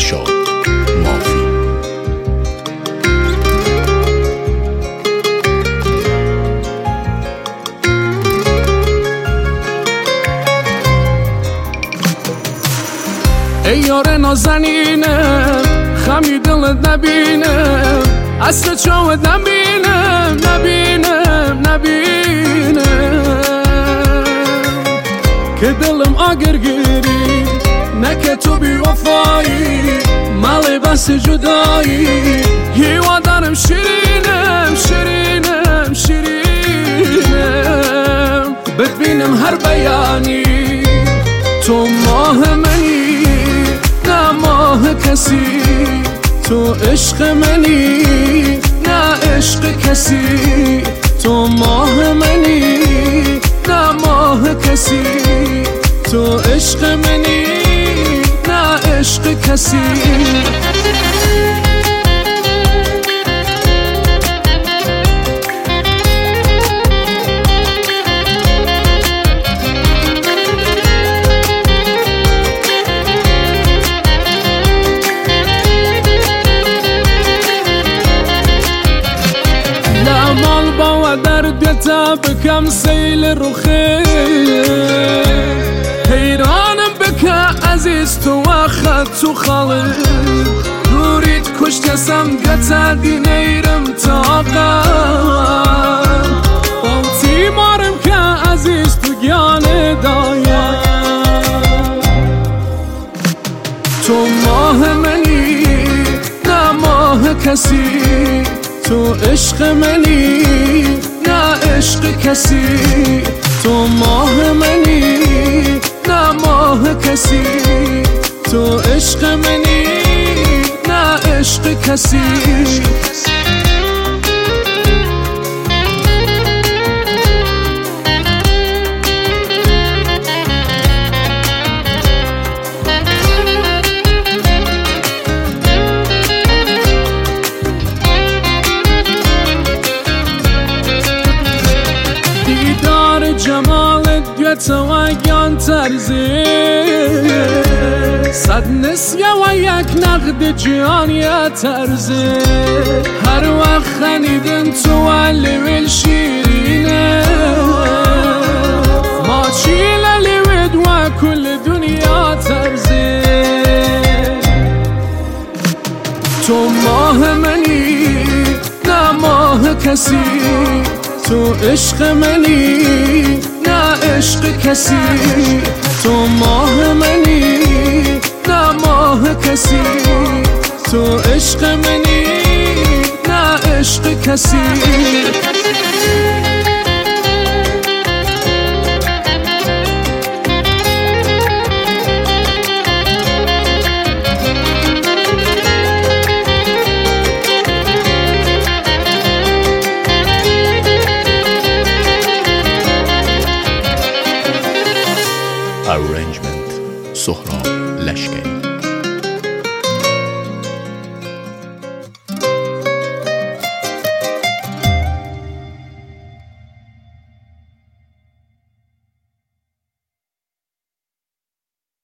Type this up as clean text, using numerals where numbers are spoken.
دلشاد مافی. ای یار نازنینه خمی دلت نبینم، اصل چاوت نبینم که دلم آگرگیری نکه تو بی وفایی، مالی بس جدایی، هیوا دارم شیرینم ببینم هر بیانی تو ماه منی نه ماه کسی، تو عشق منی نه عشق کسی، تو ماه منی نه ماه کسی، تو عشق منی نه عشق کسی. دردتا بکم سیل روخه، حیرانم بکه عزیز تو وقت تو خاله، نورید کشتسم گتا دی نیرم تاقا، آلتی مارم که عزیز تو گیانه دایا، تو ماه منی نه ماه کسی، تو عشق منی نه عشق کسی، تو ماه منی نه ماه کسی، تو عشق منی نه عشق کسی. جمالت گوته و گیان ترزه، صد نسیه و یک نقد جهانیه ترزه، هر وقت خنیدن تو لیویل شیرینه، ما چیل لیوید و کل دنیا ترزه، تو ماه منی نه ماه کسی، تو عشق منی نه عشق کسی، تو ماه منی نه ماه کسی، تو عشق منی نه عشق کسی.